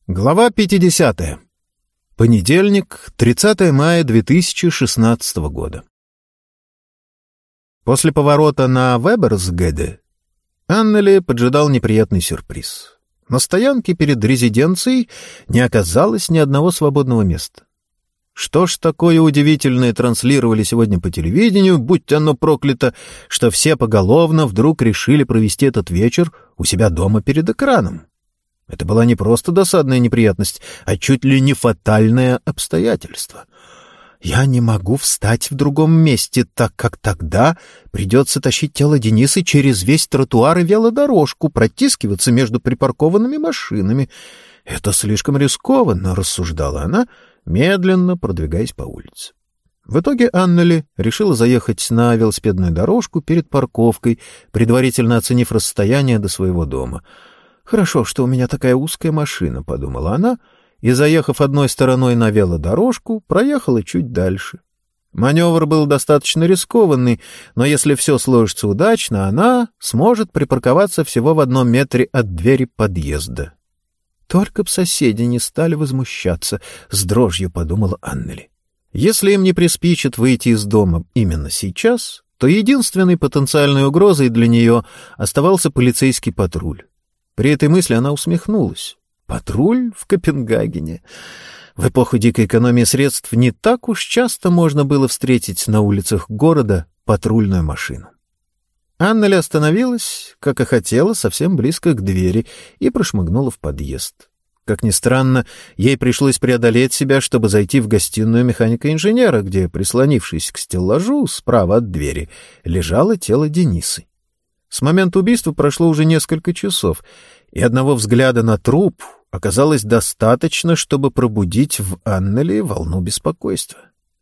Глава 50. Понедельник, 30 мая 2016 года. После поворота на Веберсгэде Аннели поджидал неприятный сюрприз. На стоянке перед резиденцией не оказалось ни одного свободного места. Что ж такое удивительное транслировали сегодня по телевидению, будь оно проклято, что все поголовно вдруг решили провести этот вечер у себя дома перед экраном. Это была не просто досадная неприятность, а чуть ли не фатальное обстоятельство. Я не могу встать в другом месте, так как тогда придется тащить тело Денисы через весь тротуар и велодорожку, протискиваться между припаркованными машинами. Это слишком рискованно, рассуждала она, медленно продвигаясь по улице. В итоге Аннели решила заехать на велосипедную дорожку перед парковкой, предварительно оценив расстояние до своего дома. «Хорошо, что у меня такая узкая машина», — подумала она, и, заехав одной стороной на велодорожку, проехала чуть дальше. Маневр был достаточно рискованный, но если все сложится удачно, она сможет припарковаться всего в 1 метре от двери подъезда. «Только б соседи не стали возмущаться», — с дрожью подумала Аннели. Если им не приспичит выйти из дома именно сейчас, то единственной потенциальной угрозой для нее оставался полицейский патруль. При этой мысли она усмехнулась. Патруль в Копенгагене. В эпоху дикой экономии средств не так уж часто можно было встретить на улицах города патрульную машину. Аннели остановилась, как и хотела, совсем близко к двери и прошмыгнула в подъезд. Как ни странно, ей пришлось преодолеть себя, чтобы зайти в гостиную механика-инженера, где, прислонившись к стеллажу справа от двери, лежало тело Денисы. С момента убийства прошло уже несколько часов, и одного взгляда на труп оказалось достаточно, чтобы пробудить в Аннели волну беспокойства.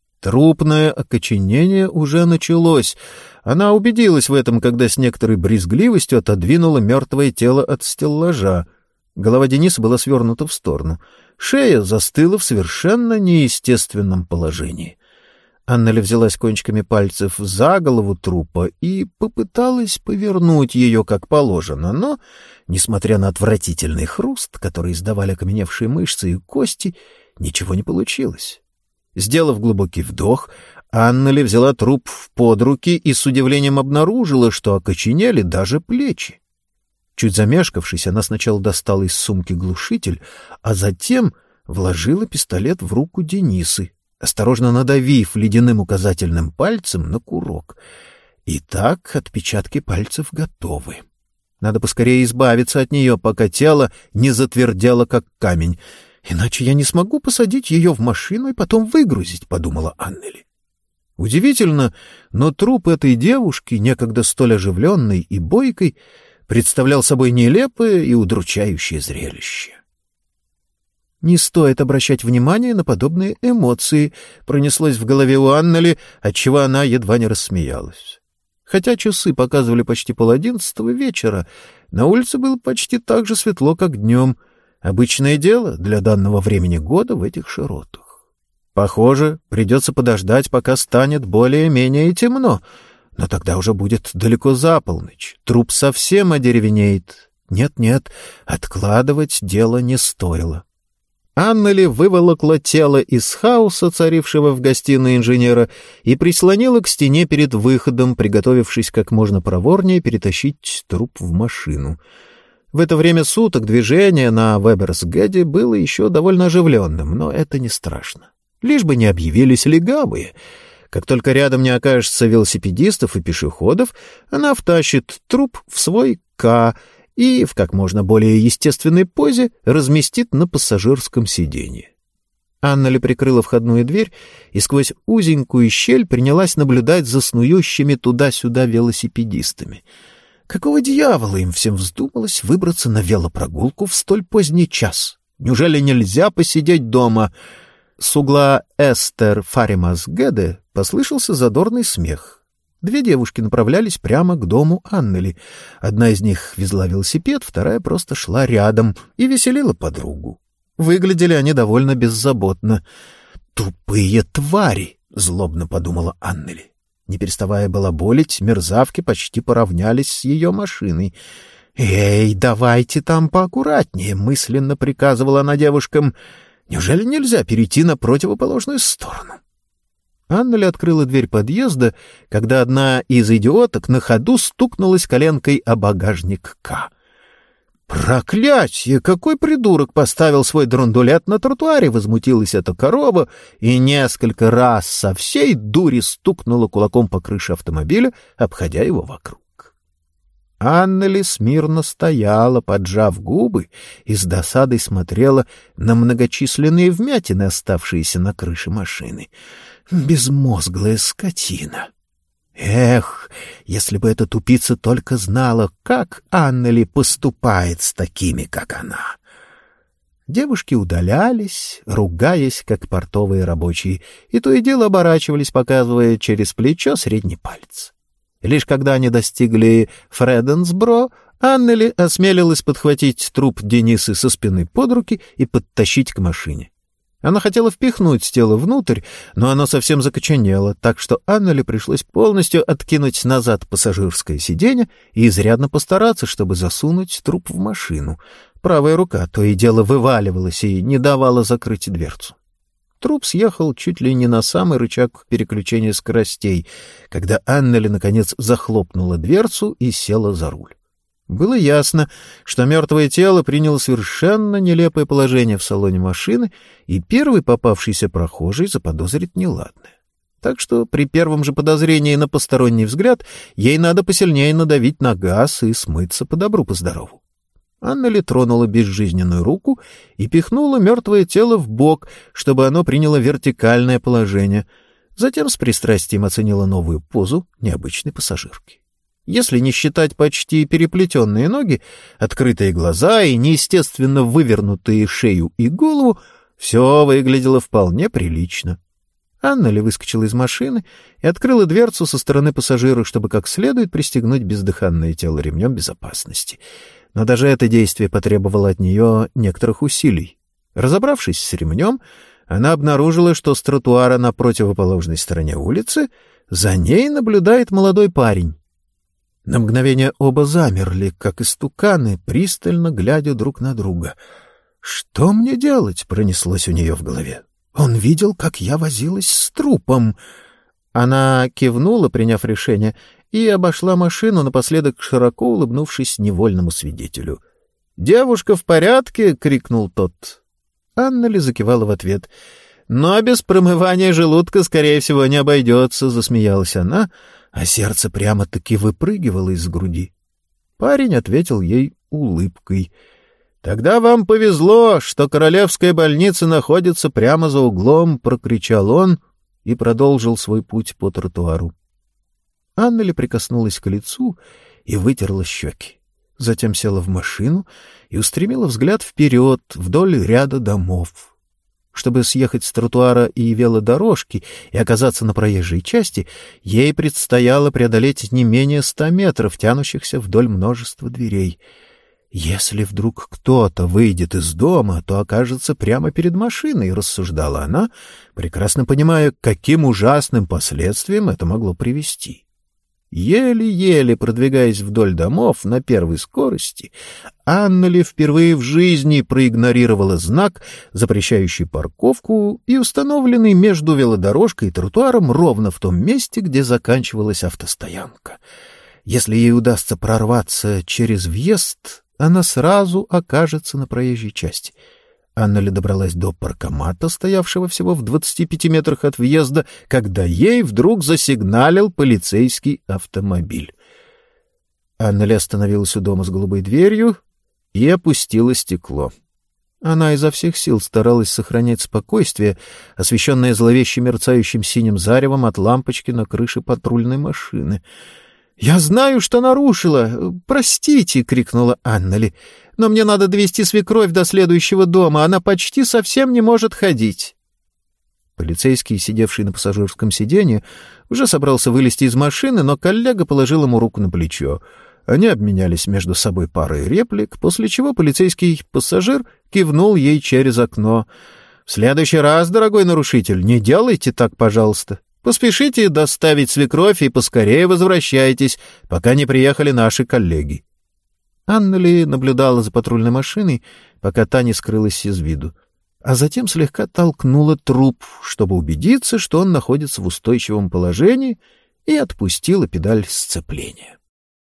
Трупное окоченение уже началось. Она убедилась в этом, когда с некоторой брезгливостью отодвинула мертвое тело от стеллажа. Голова Дениса была свернута в сторону. Шея застыла в совершенно неестественном положении. Аннели взялась кончиками пальцев за голову трупа и попыталась повернуть ее как положено, но, несмотря на отвратительный хруст, который издавали окаменевшие мышцы и кости, ничего не получилось. Сделав глубокий вдох, Аннели взяла труп под руки и с удивлением обнаружила, что окоченели даже плечи. Чуть замешкавшись, она сначала достала из сумки глушитель, а затем вложила пистолет в руку Денисы, осторожно надавив ледяным указательным пальцем на курок. Итак, отпечатки пальцев готовы. Надо поскорее избавиться от нее, пока тело не затвердело, как камень. Иначе я не смогу посадить ее в машину и потом выгрузить, — подумала Аннели. Удивительно, но труп этой девушки, некогда столь оживленной и бойкой, представлял собой нелепое и удручающее зрелище. «Не стоит обращать внимание на подобные эмоции», — пронеслось в голове у Аннели, отчего она едва не рассмеялась. Хотя часы показывали почти 10:30 вечера, на улице было почти так же светло, как днем. Обычное дело для данного времени года в этих широтах. Похоже, придется подождать, пока станет более-менее темно, но тогда уже будет далеко за полночь. Труп совсем одеревенеет. Нет-нет, откладывать дело не стоило. Аннели выволокла тело из хаоса, царившего в гостиной инженера, и прислонила к стене перед выходом, приготовившись как можно проворнее перетащить труп в машину. В это время суток движение на Веберсгэде было еще довольно оживленным, но это не страшно. Лишь бы не объявились легавые. Как только рядом не окажется велосипедистов и пешеходов, она втащит труп в свой «К» и в как можно более естественной позе разместит на пассажирском сиденье. Аннели прикрыла входную дверь и сквозь узенькую щель принялась наблюдать за снующими туда-сюда велосипедистами. Какого дьявола им всем вздумалось выбраться на велопрогулку в столь поздний час? Неужели нельзя посидеть дома? С угла Эстер-Фаримасгэде послышался задорный смех. Две девушки направлялись прямо к дому Аннели. Одна из них везла велосипед, вторая просто шла рядом и веселила подругу. Выглядели они довольно беззаботно. «Тупые твари!» — злобно подумала Аннели. Не переставая балаболить, мерзавки почти поравнялись с ее машиной. «Эй, давайте там поаккуратнее», — мысленно приказывала она девушкам. «Неужели нельзя перейти на противоположную сторону?» Аннели открыла дверь подъезда, когда одна из идиоток на ходу стукнулась коленкой о багажник К. «Проклятье! Какой придурок поставил свой драндулет на тротуаре!» — возмутилась эта корова и несколько раз со всей дури стукнула кулаком по крыше автомобиля, обходя его вокруг. Аннели смирно стояла, поджав губы, и с досадой смотрела на многочисленные вмятины, оставшиеся на крыше машины. Безмозглая скотина! Эх, если бы эта тупица только знала, как Аннели поступает с такими, как она! Девушки удалялись, ругаясь, как портовые рабочие, и то и дело оборачивались, показывая через плечо средний палец. Лишь когда они достигли Фреденсбро, Аннели осмелилась подхватить труп Денисы со спины под руки и подтащить к машине. Она хотела впихнуть тело внутрь, но оно совсем закоченело, так что Аннели пришлось полностью откинуть назад пассажирское сиденье и изрядно постараться, чтобы засунуть труп в машину. Правая рука то и дело вываливалась и не давала закрыть дверцу. Труп съехал чуть ли не на самый рычаг переключения скоростей, когда Аннели, наконец, захлопнула дверцу и села за руль. Было ясно, что мертвое тело приняло совершенно нелепое положение в салоне машины, и первый попавшийся прохожий заподозрит неладное. Так что при первом же подозрении на посторонний взгляд ей надо посильнее надавить на газ и смыться по добру, по здорову. Аннели тронула безжизненную руку и пихнула мертвое тело в бок, чтобы оно приняло вертикальное положение. Затем с пристрастием оценила новую позу необычной пассажирки. Если не считать почти переплетенные ноги, открытые глаза и неестественно вывернутые шею и голову, все выглядело вполне прилично. Аннели выскочила из машины и открыла дверцу со стороны пассажира, чтобы как следует пристегнуть бездыханное тело ремнем безопасности. Но даже это действие потребовало от нее некоторых усилий. Разобравшись с ремнем, она обнаружила, что с тротуара на противоположной стороне улицы за ней наблюдает молодой парень. На мгновение оба замерли, как истуканы, пристально глядя друг на друга. «Что мне делать?» — пронеслось у нее в голове. «Он видел, как я возилась с трупом». Она кивнула, приняв решение, и обошла машину, напоследок широко улыбнувшись невольному свидетелю. «Девушка в порядке?» — крикнул тот. Аннели закивала в ответ. «Но без промывания желудка, скорее всего, не обойдется», — засмеялась она, а сердце прямо-таки выпрыгивало из груди. Парень ответил ей улыбкой. «Тогда вам повезло, что Королевская больница находится прямо за углом», — прокричал он и продолжил свой путь по тротуару. Аннели прикоснулась к лицу и вытерла щеки. Затем села в машину и устремила взгляд вперед, вдоль ряда домов. Чтобы съехать с тротуара и велодорожки и оказаться на проезжей части, ей предстояло преодолеть не менее 100 метров, тянущихся вдоль множества дверей. «Если вдруг кто-то выйдет из дома, то окажется прямо перед машиной», — рассуждала она, прекрасно понимая, к каким ужасным последствиям это могло привести. Еле-еле продвигаясь вдоль домов на первой скорости, Аннели впервые в жизни проигнорировала знак, запрещающий парковку и установленный между велодорожкой и тротуаром ровно в том месте, где заканчивалась автостоянка. Если ей удастся прорваться через въезд, она сразу окажется на проезжей части. Аннели добралась до паркомата, стоявшего всего в 25 метрах от въезда, когда ей вдруг засигналил полицейский автомобиль. Аннели остановилась у дома с голубой дверью и опустила стекло. Она изо всех сил старалась сохранять спокойствие, освещенное зловеще мерцающим синим заревом от лампочки на крыше патрульной машины. «Я знаю, что нарушила. Простите!» — крикнула Аннели. «Но мне надо довести свекровь до следующего дома. Она почти совсем не может ходить». Полицейский, сидевший на пассажирском сиденье, уже собрался вылезти из машины, но коллега положил ему руку на плечо. Они обменялись между собой парой реплик, после чего полицейский пассажир кивнул ей через окно. «В следующий раз, дорогой нарушитель, не делайте так, пожалуйста. Поспешите доставить свекровь и поскорее возвращайтесь, пока не приехали наши коллеги». Аннели наблюдала за патрульной машиной, пока та не скрылась из виду, а затем слегка толкнула труп, чтобы убедиться, что он находится в устойчивом положении, и отпустила педаль сцепления.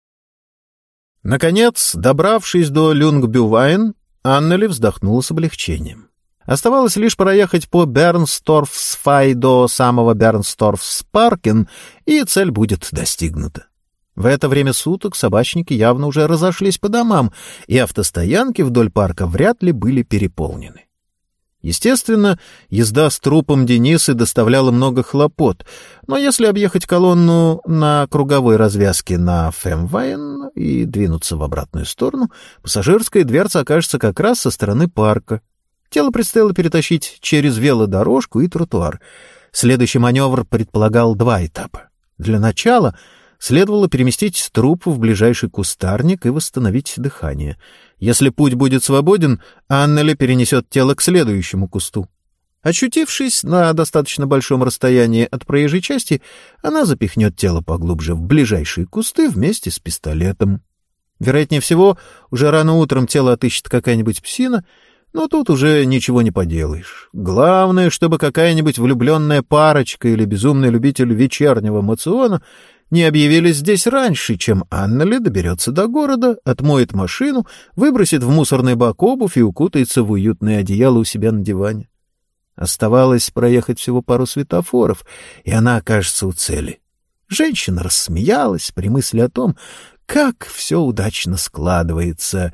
Наконец, добравшись до Люнгбювайн, Аннели вздохнула с облегчением. Оставалось лишь проехать по Бернсторфсфай до самого Бернсторфспаркен, и цель будет достигнута. В это время суток собачники явно уже разошлись по домам, и автостоянки вдоль парка вряд ли были переполнены. Естественно, езда с трупом Денисы доставляла много хлопот, но если объехать колонну на круговой развязке на Фемвайн и двинуться в обратную сторону, пассажирская дверца окажется как раз со стороны парка. Тело предстояло перетащить через велодорожку и тротуар. Следующий маневр предполагал 2 этапа. Для начала следовало переместить труп в ближайший кустарник и восстановить дыхание. Если путь будет свободен, Аннели перенесет тело к следующему кусту. Очутившись на достаточно большом расстоянии от проезжей части, она запихнет тело поглубже в ближайшие кусты вместе с пистолетом. Вероятнее всего, уже рано утром тело отыщет какая-нибудь псина, но тут уже ничего не поделаешь. Главное, чтобы какая-нибудь влюбленная парочка или безумный любитель вечернего моциона не объявились здесь раньше, чем Аннели доберется до города, отмоет машину, выбросит в мусорный бак обувь и укутается в уютное одеяло у себя на диване. Оставалось проехать всего пару светофоров, и она окажется у цели. Женщина рассмеялась при мысли о том, как все удачно складывается.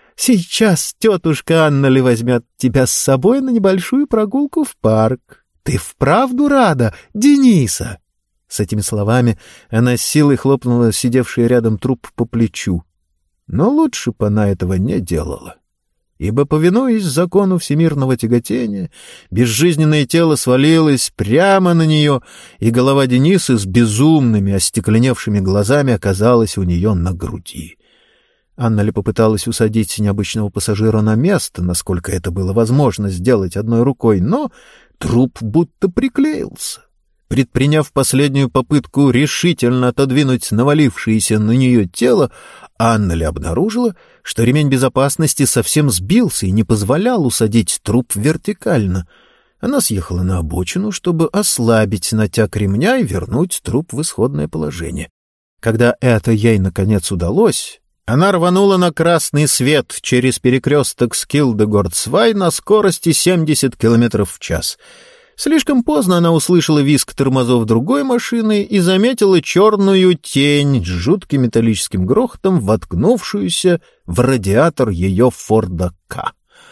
«Сейчас тетушка Аннели возьмет тебя с собой на небольшую прогулку в парк. Ты вправду рада, Дениса?» С этими словами она с силой хлопнула сидевший рядом труп по плечу. Но лучше бы она этого не делала. Ибо, повинуясь закону всемирного тяготения, безжизненное тело свалилось прямо на нее, и голова Денисы с безумными, остекленевшими глазами оказалась у нее на груди. Аннели попыталась усадить необычного пассажира на место, насколько это было возможно сделать одной рукой, но труп будто приклеился. Предприняв последнюю попытку решительно отодвинуть навалившееся на нее тело, Аннели обнаружила, что ремень безопасности совсем сбился и не позволял усадить труп вертикально. Она съехала на обочину, чтобы ослабить натяг ремня и вернуть труп в исходное положение. Когда это ей наконец удалось, она рванула на красный свет через перекресток Скилдегордсвай на скорости 70 км в час. Слишком поздно она услышала визг тормозов другой машины и заметила черную тень с жутким металлическим грохотом, воткнувшуюся в радиатор ее Форда К.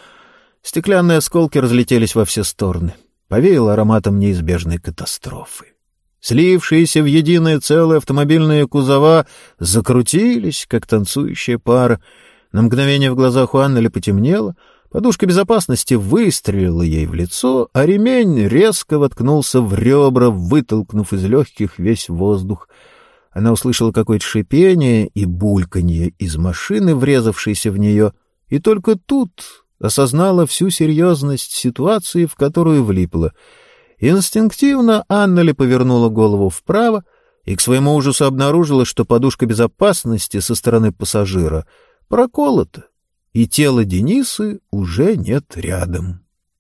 Стеклянные осколки разлетелись во все стороны. Повеяло ароматом неизбежной катастрофы. Слившиеся в единое целое автомобильные кузова закрутились, как танцующая пара. На мгновение в глазах у Аннели потемнело, подушка безопасности выстрелила ей в лицо, а ремень резко воткнулся в ребра, вытолкнув из легких весь воздух. Она услышала какое-то шипение и бульканье из машины, врезавшейся в нее, и только тут осознала всю серьезность ситуации, в которую влипла. Инстинктивно Аннели повернула голову вправо и к своему ужасу обнаружила, что подушка безопасности со стороны пассажира проколота, и тело Денисы уже нет рядом.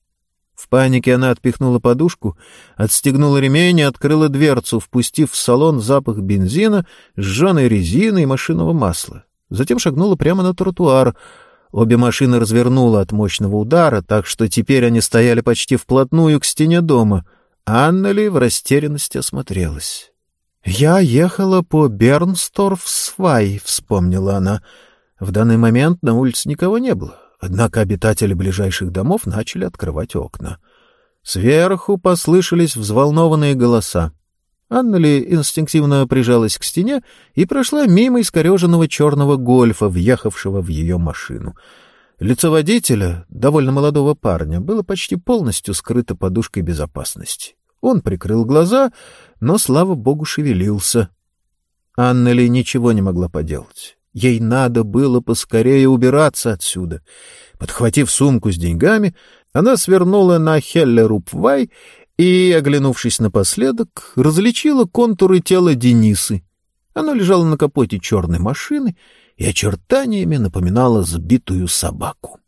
В панике она отпихнула подушку, отстегнула ремень и открыла дверцу, впустив в салон запах бензина, сжженной резины и машинного масла. Затем шагнула прямо на тротуар. Обе машины развернуло от мощного удара, так что теперь они стояли почти вплотную к стене дома. Аннели в растерянности осмотрелась. «Я ехала по Бернсторфсвай», — вспомнила она. В данный момент на улице никого не было, однако обитатели ближайших домов начали открывать окна. Сверху послышались взволнованные голоса. Аннели инстинктивно прижалась к стене и прошла мимо искореженного черного гольфа, въехавшего в ее машину. Лицо водителя, довольно молодого парня, было почти полностью скрыто подушкой безопасности. Он прикрыл глаза, но, слава богу, шевелился. Аннели ничего не могла поделать. Ей надо было поскорее убираться отсюда. Подхватив сумку с деньгами, она свернула на Хеллерупвай и, оглянувшись напоследок, различила контуры тела Денисы. Оно лежало на капоте черной машины, и очертаниями напоминала сбитую собаку.